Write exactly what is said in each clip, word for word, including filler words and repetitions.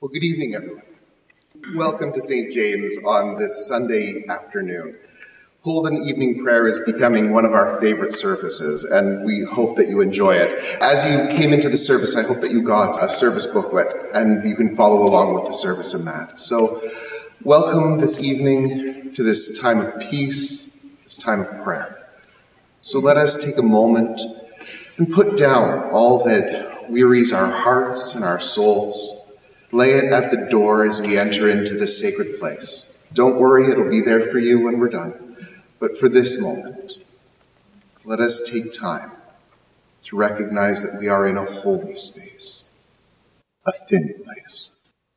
Well, good evening, everyone. Welcome to Saint James on this Sunday afternoon. Holden Evening Prayer is becoming one of our favorite services, and we hope that you enjoy it. As you came into the service, I hope that you got a service booklet, and you can follow along with the service in that. So, welcome this evening to this time of peace, this time of prayer. So let us take a moment and put down all that wearies our hearts and our souls. Lay it at the door as we enter into this sacred place. Don't worry, it'll be there for you when we're done. But for this moment, let us take time to recognize that we are in a holy space, a thin place.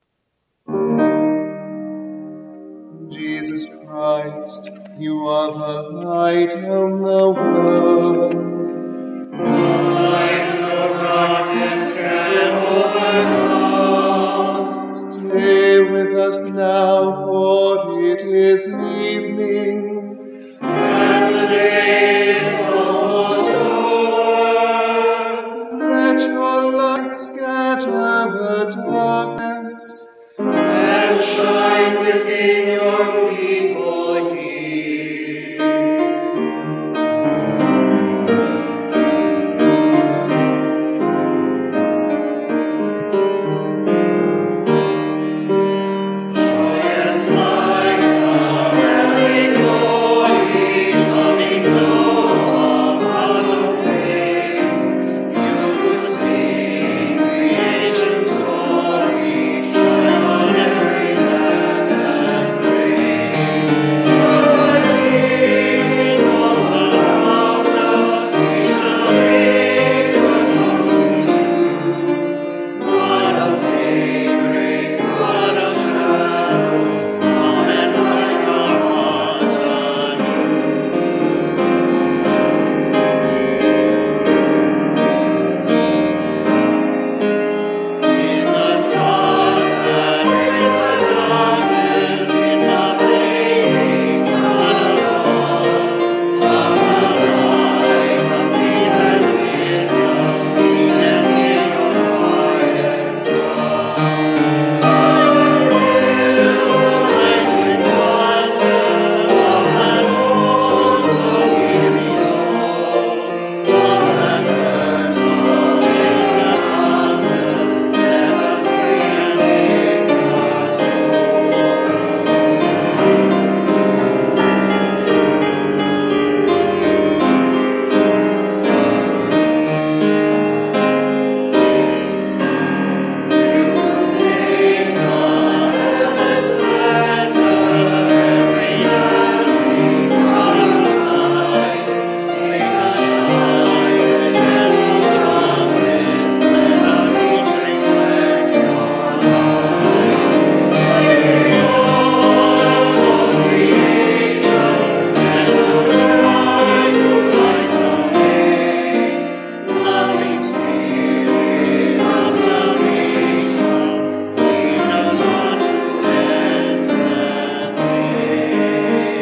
Jesus Christ, you are the light of the world. The light of darkness can overcome. Stay with us now, for it is evening, and the day is almost over. Let your light scatter the darkness, and shine within your people here. Joyous light, our heavenly glory, coming low across the face, you would see creation's story shine on every land and race. The sea calls around us, we shall raise our songs to you. God of daybreak, God of shadows, come and light our hearts anew. In the stars that raise the darkness, in the blazing sun of dawn, of the light of peace and wisdom, we can hear your quiet song. Light fills the night with wonder, love that holds the weary soul, love that burns all chains asunder, set us free and make us whole. You make the heavens splendor, every dancing star of light. Make us shine with gentle justice, let us each reflect your light. Lighting all of creation, gentle Christ who lights the way. Loving Spirit of salvation, lead us on to endless day.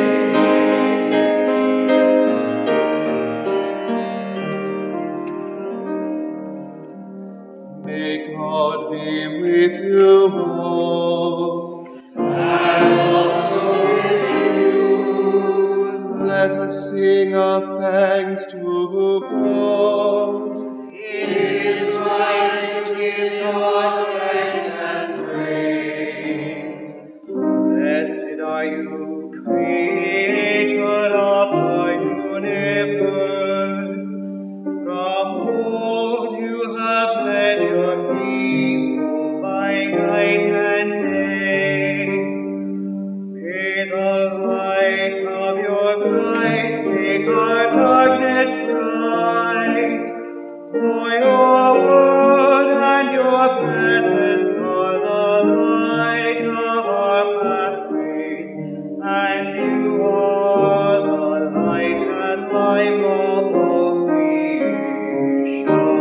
May God be with you all, and also with you. Let us sing our thanks to God. It is right to give God thanks and praise. Blessed are you, Creator of the universe. From old you have led your people by night and day. May the light of your Christ make our darkness bright. For your word and your presence are the light of our pathways, and you are the light and life of all creation.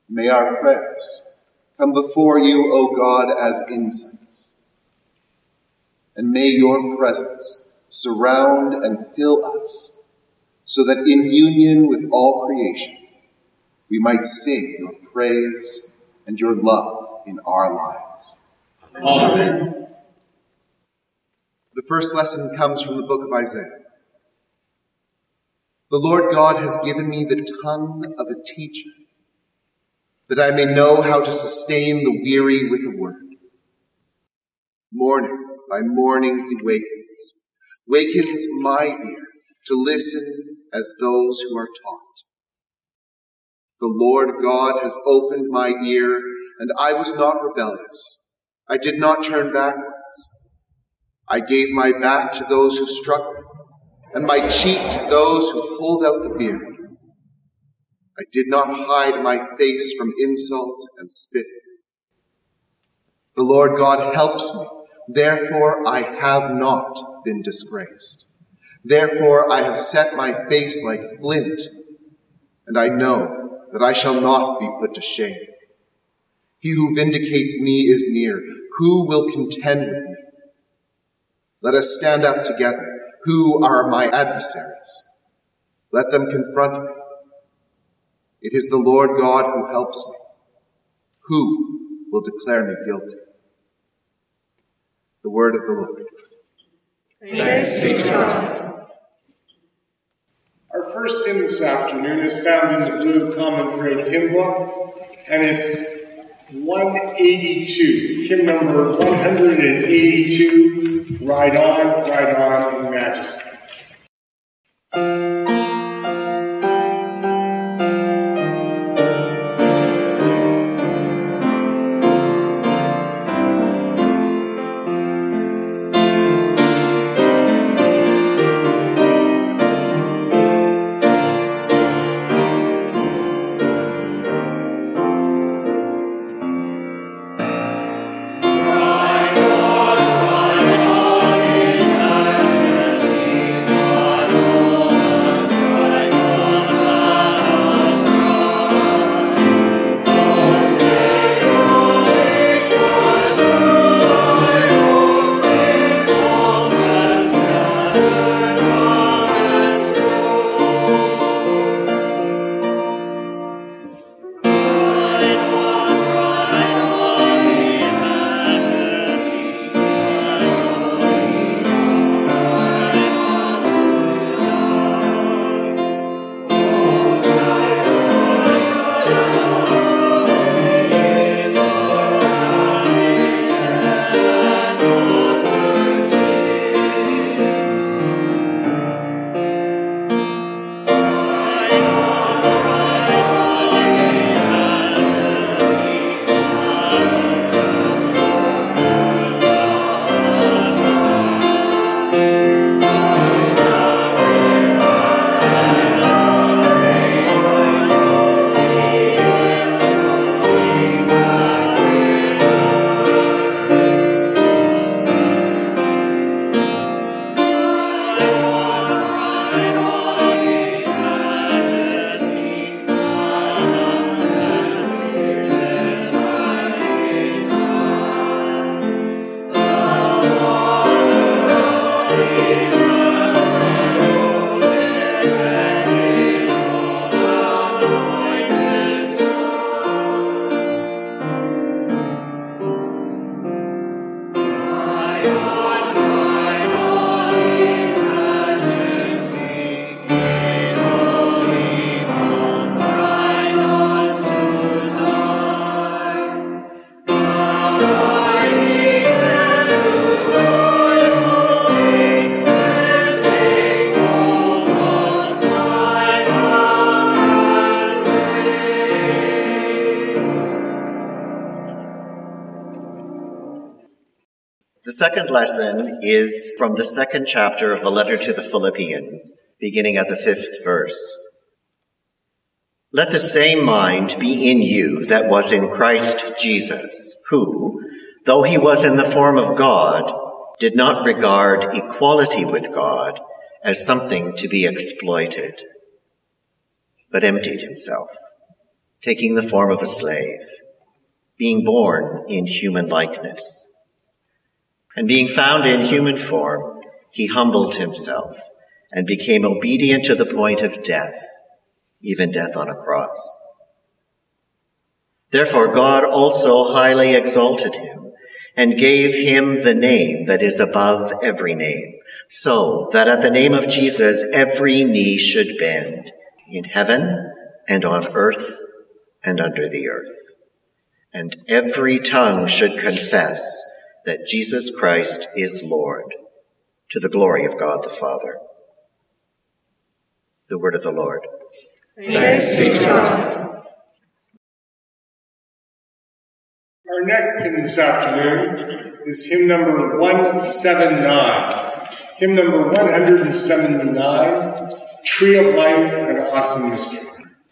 May our prayers come before you, O God, as incense. And may your presence surround and fill us, so that in union with all creation, we might sing your praise and your love in our lives. Amen. The first lesson comes from the book of Isaiah. The Lord God has given me the tongue of a teacher, that I may know how to sustain the weary with a word. Morning by morning he wakens, wakens my ear to listen as those who are taught. The Lord God has opened my ear, and I was not rebellious. I did not turn backwards. I gave my back to those who struck me, and my cheek to those who pulled out the beard. I did not hide my face from insult and spitting. The Lord God helps me, therefore I have not been disgraced. Therefore I have set my face like flint, and I know that I shall not be put to shame. He who vindicates me is near. Who will contend with me? Let us stand up together. Who are my adversaries? Let them confront me. It is the Lord God who helps me. Who will declare me guilty? The word of the Lord. Thanks be to God. Our first hymn this afternoon is found in the Blue Common Praise Hymn Book, and it's one eighty-two, hymn number one eighty-two, Ride On, Ride On in Majesty. The second lesson is from the second chapter of the letter to the Philippians, beginning at the fifth verse. Let the same mind be in you that was in Christ Jesus, who, though he was in the form of God, did not regard equality with God as something to be exploited, but emptied himself, taking the form of a slave, being born in human likeness. And being found in human form, he humbled himself and became obedient to the point of death, even death on a cross. Therefore, God also highly exalted him and gave him the name that is above every name, so that at the name of Jesus every knee should bend, in heaven and on earth and under the earth, and every tongue should confess that Jesus Christ is Lord, to the glory of God the Father. The word of the Lord. Thanks be to God. Our next hymn this afternoon is hymn number one seventy-nine. Hymn number one seventy-nine, Tree of Life and Awesome Mystery.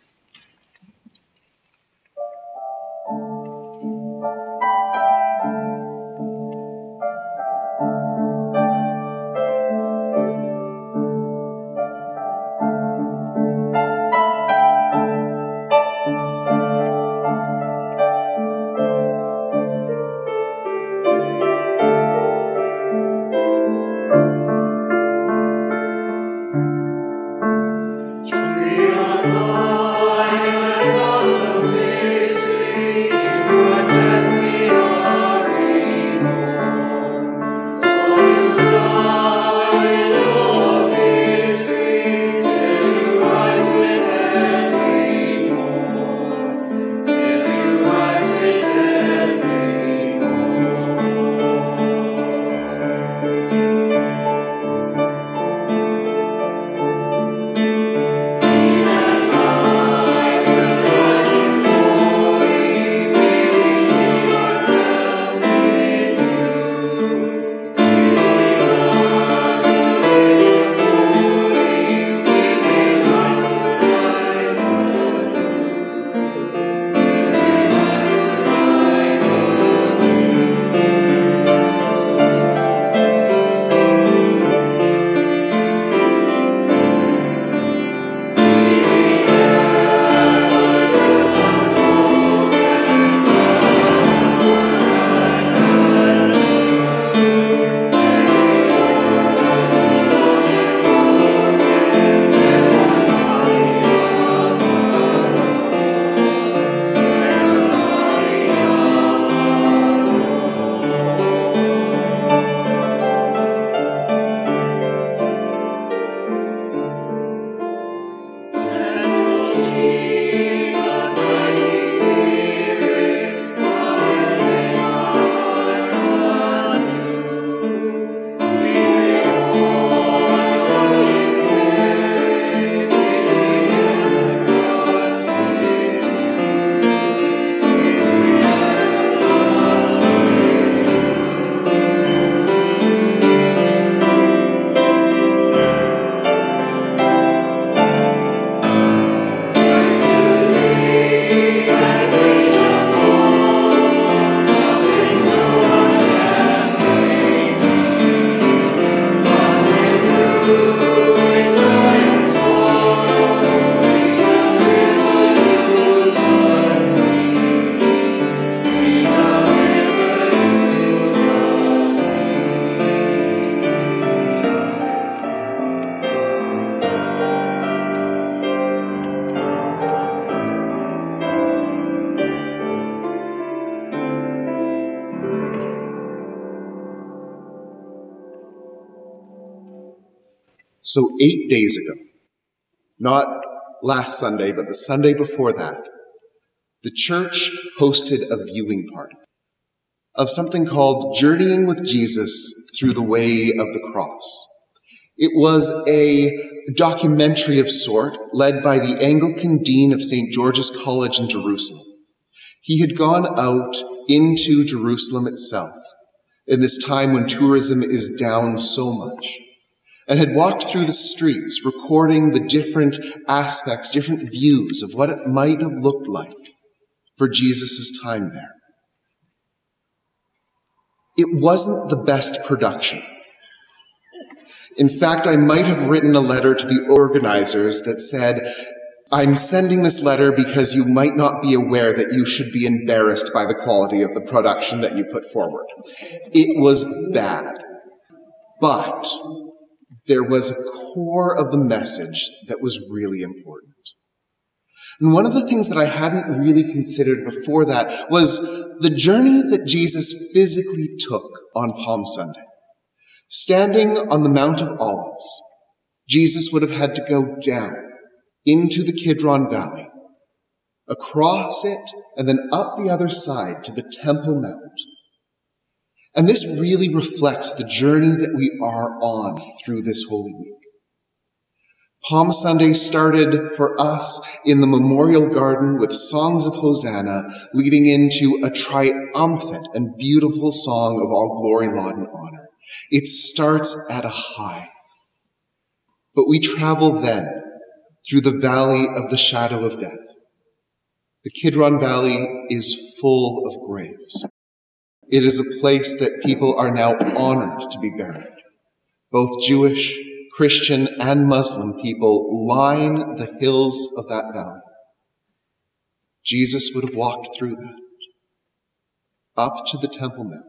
So eight days ago, not last Sunday, but the Sunday before that, the church hosted a viewing party of something called Journeying with Jesus Through the Way of the Cross. It was a documentary of sort led by the Anglican Dean of Saint George's College in Jerusalem. He had gone out into Jerusalem itself in this time when tourism is down so much, and had walked through the streets recording the different aspects, different views of what it might have looked like for Jesus' time there. It wasn't the best production. In fact, I might have written a letter to the organizers that said, I'm sending this letter because you might not be aware that you should be embarrassed by the quality of the production that you put forward. It was bad. But there was a core of the message that was really important. And one of the things that I hadn't really considered before that was the journey that Jesus physically took on Palm Sunday. Standing on the Mount of Olives, Jesus would have had to go down into the Kidron Valley, across it, and then up the other side to the Temple Mount. And this really reflects the journey that we are on through this Holy Week. Palm Sunday started for us in the Memorial Garden with songs of Hosanna, leading into a triumphant and beautiful song of all glory, laud, and honor. It starts at a high. But we travel then through the valley of the shadow of death. The Kidron Valley is full of graves. It is a place that people are now honored to be buried. Both Jewish, Christian, and Muslim people line the hills of that valley. Jesus would have walked through that, up to the Temple Mount.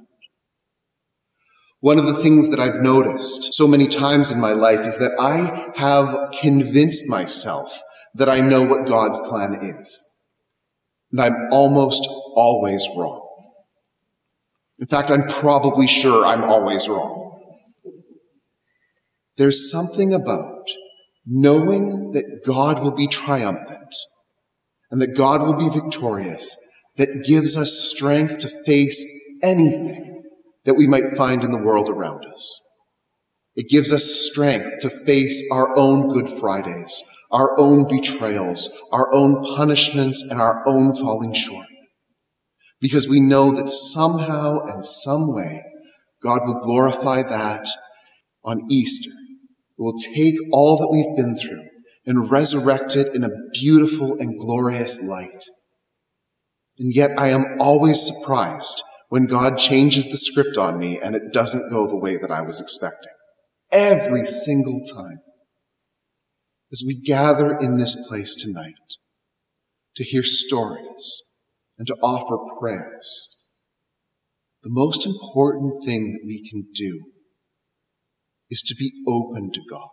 One of the things that I've noticed so many times in my life is that I have convinced myself that I know what God's plan is. And I'm almost always wrong. In fact, I'm probably sure I'm always wrong. There's something about knowing that God will be triumphant and that God will be victorious that gives us strength to face anything that we might find in the world around us. It gives us strength to face our own Good Fridays, our own betrayals, our own punishments, and our own falling short. Because we know that somehow and some way, God will glorify that on Easter. It will take all that we've been through and resurrect it in a beautiful and glorious light. And yet I am always surprised when God changes the script on me and it doesn't go the way that I was expecting. Every single time. As we gather in this place tonight to hear stories and to offer prayers, the most important thing that we can do is to be open to God.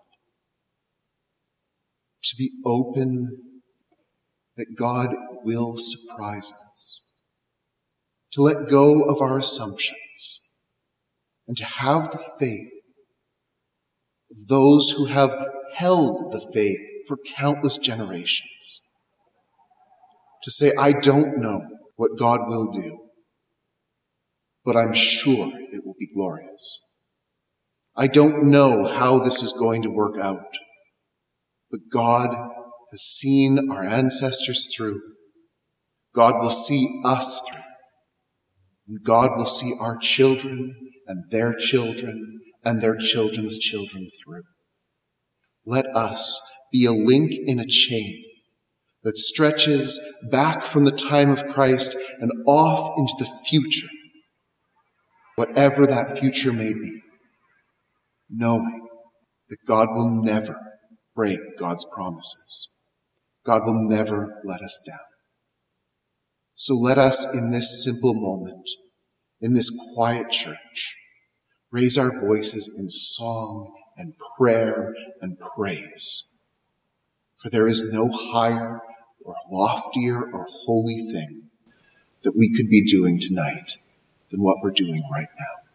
To be open that God will surprise us. To let go of our assumptions and to have the faith of those who have held the faith for countless generations. To say, I don't know what God will do, but I'm sure it will be glorious. I don't know how this is going to work out, but God has seen our ancestors through. God will see us through. And God will see our children and their children and their children's children through. Let us be a link in a chain that stretches back from the time of Christ and off into the future, whatever that future may be, knowing that God will never break God's promises. God will never let us down. So let us, in this simple moment, in this quiet church, raise our voices in song and prayer and praise. For there is no higher or loftier or holy thing that we could be doing tonight than what we're doing right now.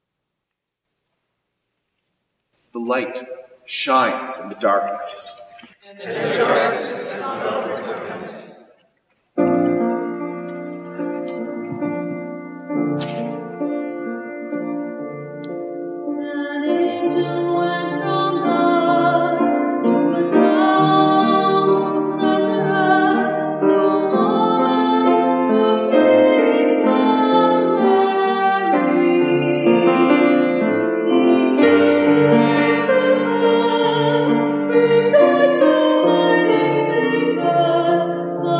The light shines in the darkness. And the darkness has not overcome it. Rejoice, O highly favored.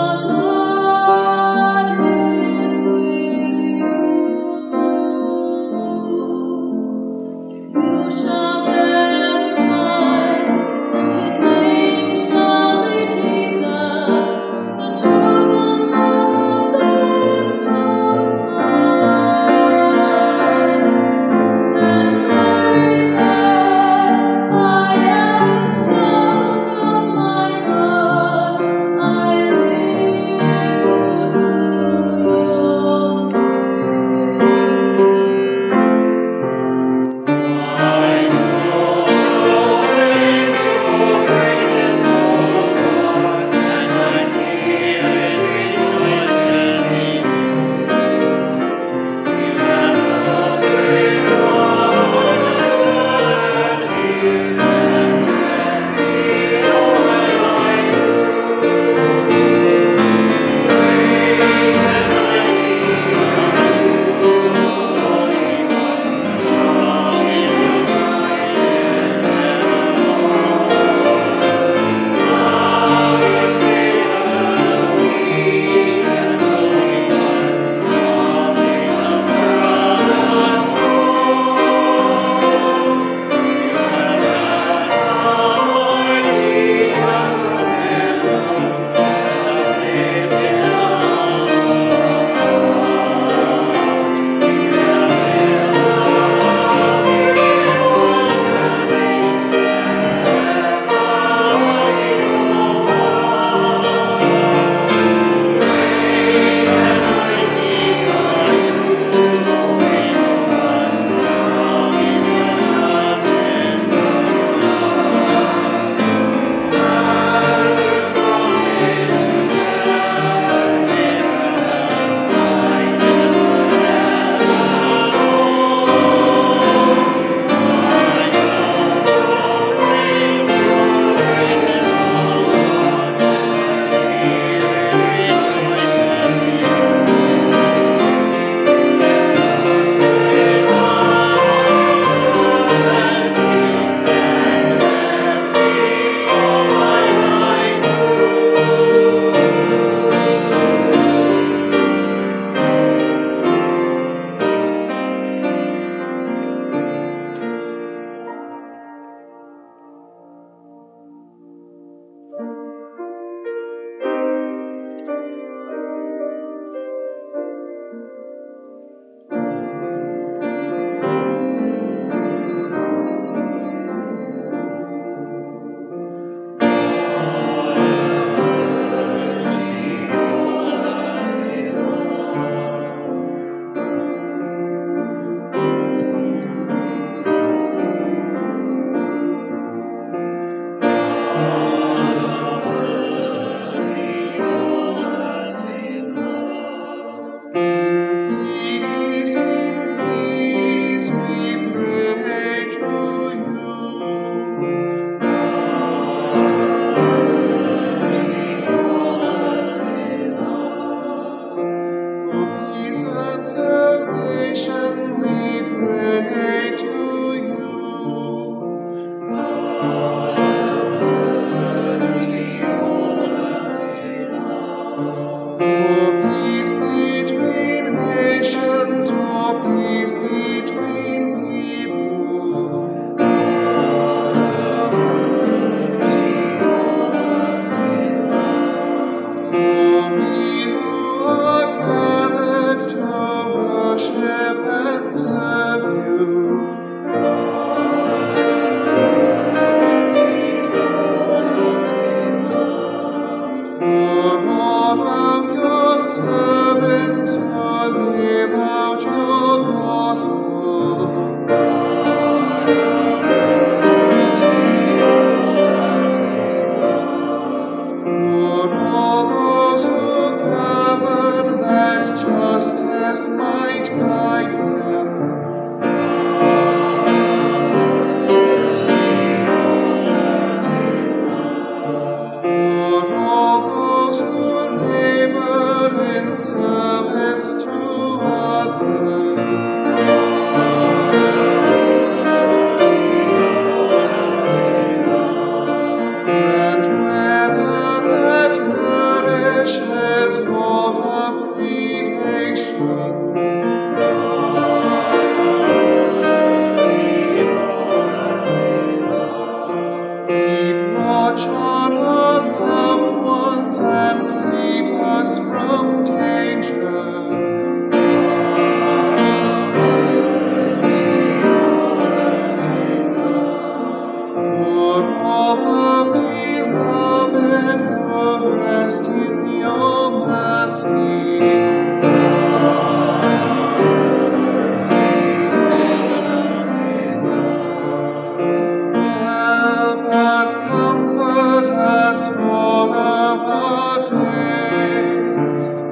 watch on our loved ones and keep us from danger. For all the beloved who rest in your mercy. All of our days.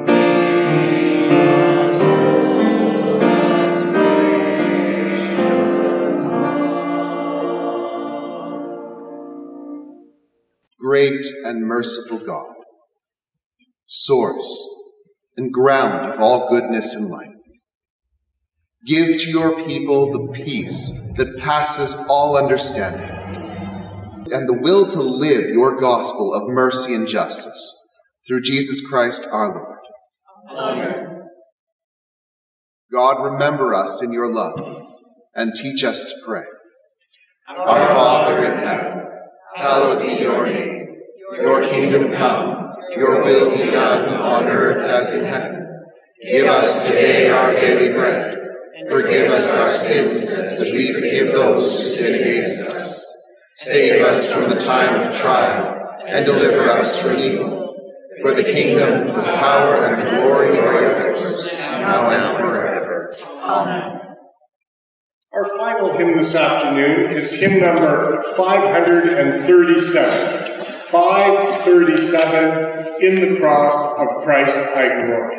Great and merciful God, source and ground of all goodness and life, give to your people the peace that passes all understanding, and the will to live your gospel of mercy and justice, through Jesus Christ our Lord. Amen. God, remember us in your love, and teach us to pray. Our Father in heaven, hallowed be your name. Your kingdom come, your will be done on earth as in heaven. Give us today our daily bread. Forgive us our sins as we forgive those who sin against us. Save us from the time of trial, and deliver us from evil. For the kingdom, the power, and the glory are yours, now and forever. Amen. Our final hymn this afternoon is hymn number five thirty-seven. five thirty-seven, In the Cross of Christ I Glory.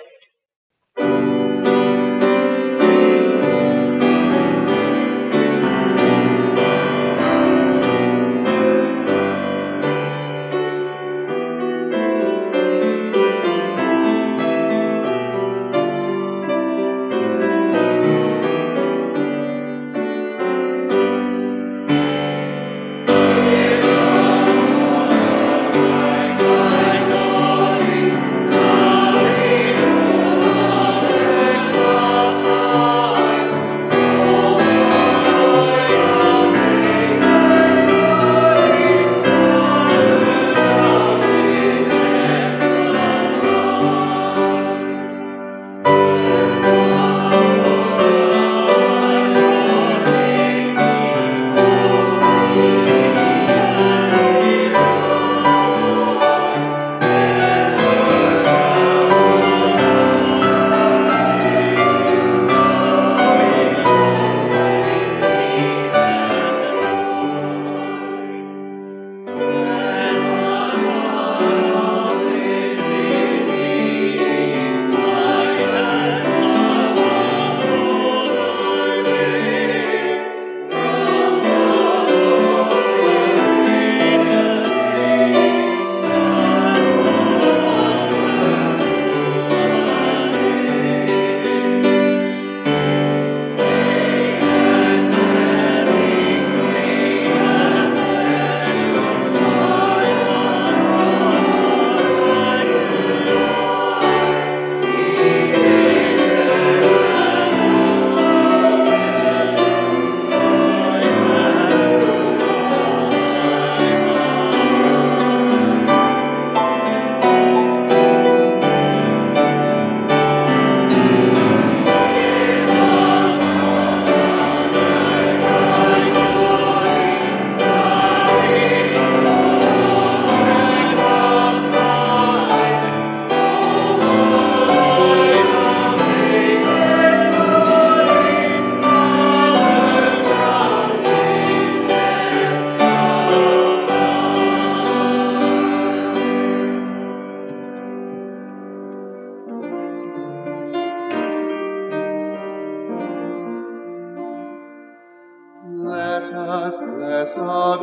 Let us bless our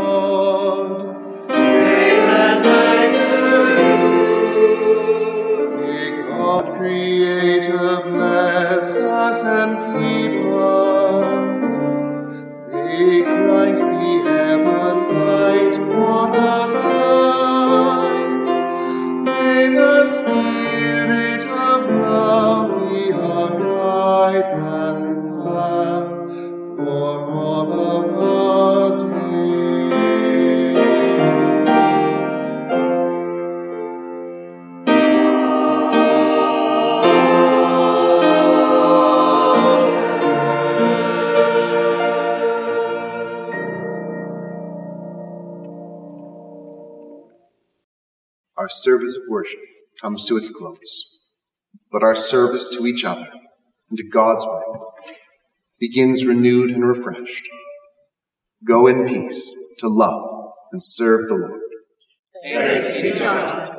God. Praise and thanks to you. May God, Creator, bless us and keep us. May Christ be ever light for our lives. May the Spirit of love be our guide and path for all of our days. our service of worship comes to its close. But our service to each other and to God's word begins renewed and refreshed. Go in peace to love and serve the Lord. Thanks be to God.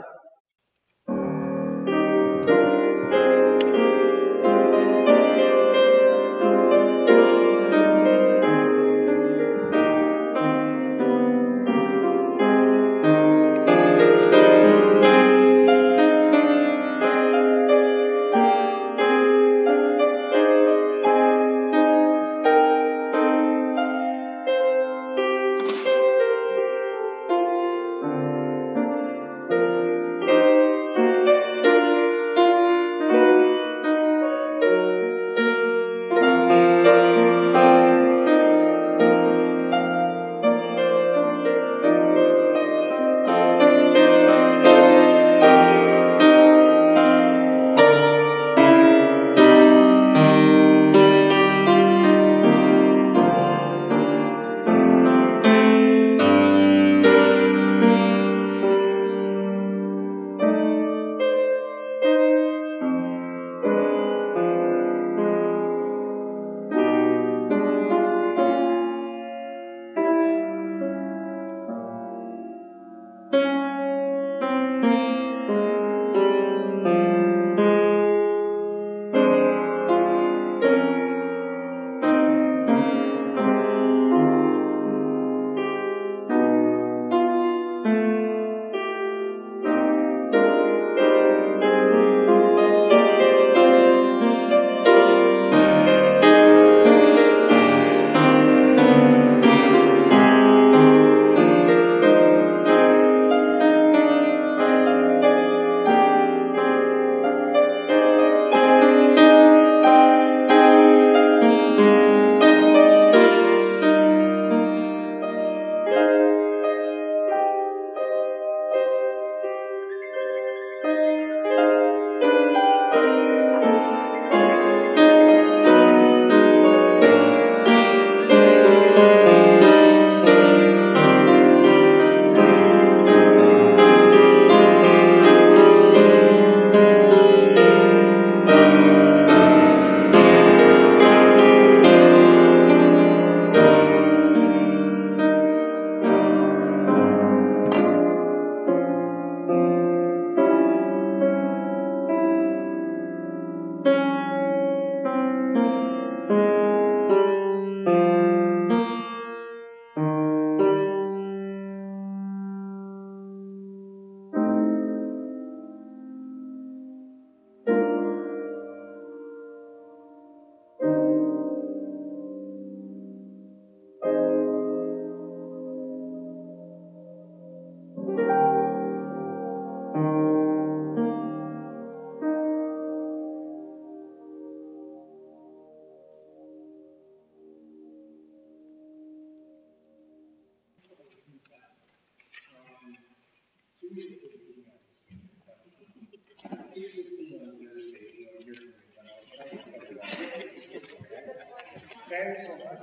Thanks so much.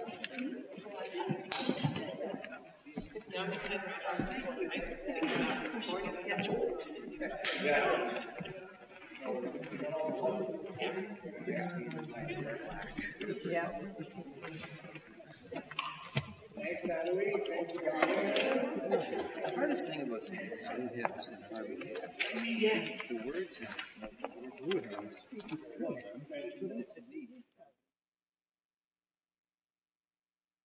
Yes. Thanks, Natalie. Thank you, guys. The hardest thing about saying blue hips and Harvey hips, yes, the words have, the blue hips,